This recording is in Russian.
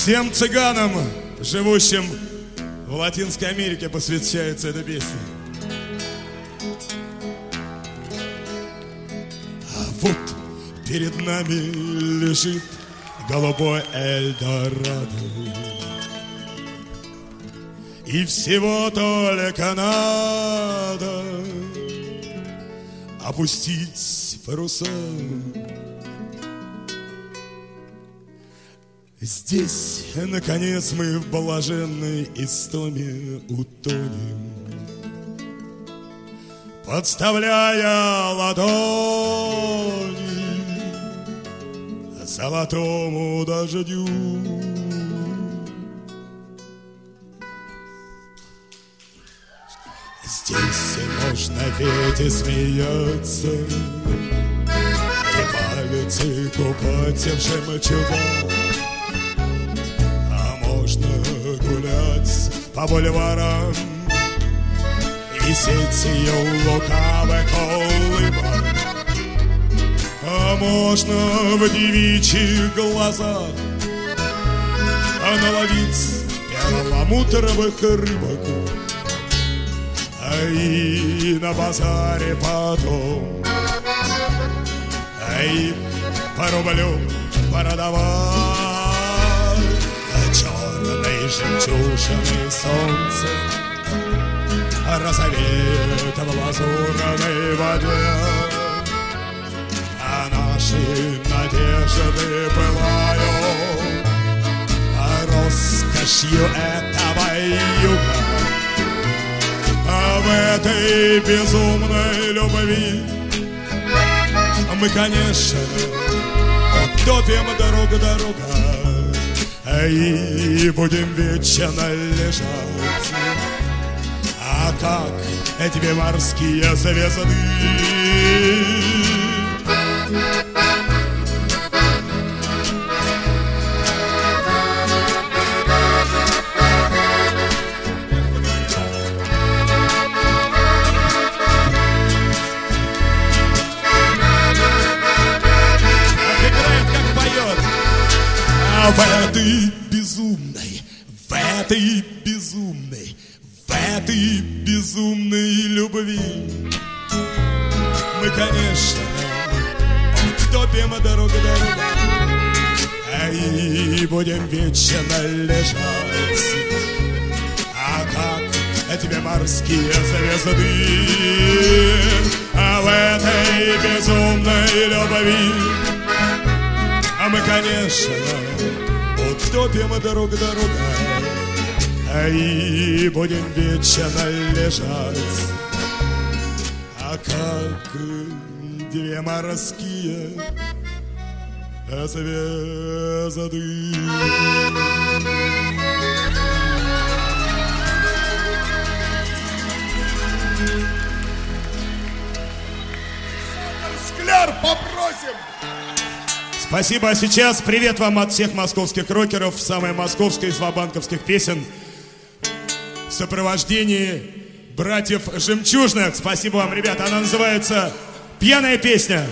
Всем цыганам, живущим в Латинской Америке, посвящается эта песня. А вот перед нами лежит голубой Эльдорадо, и всего только надо опустить паруса. Здесь, наконец, мы в блаженной истоме утонем, подставляя ладони золотому дождю. Здесь можно петь и смеяться, и пальцы купать в жемчугах. Гулять по бульварам, висеть ее лукавых улыбок. А можно в девичьих глазах наловить перламутровых рыбок, и на базаре потом их по рублю продавать. Черной жемчужиной солнце розовеет в лазурной воде, а наши надежды пылают роскошью этого юга. А в этой безумной любви мы, конечно, утопим дорога, и будем вечно лежать. А как эти морские звезды играет, как поет. А в этой безумной любви мы, конечно, утопим дорога, и будем вечно лежать. А как тебе морские звезды, а в этой безумной любви мы, конечно, утопим дорога, и будем вечно лежать. А как две морские звезды. Скляр попросим. Спасибо. А сейчас привет вам от всех московских рокеров, самой московской из вабанковских песен в сопровождении братьев Жемчужных. Спасибо вам, ребята. Она называется «Пьяная песня».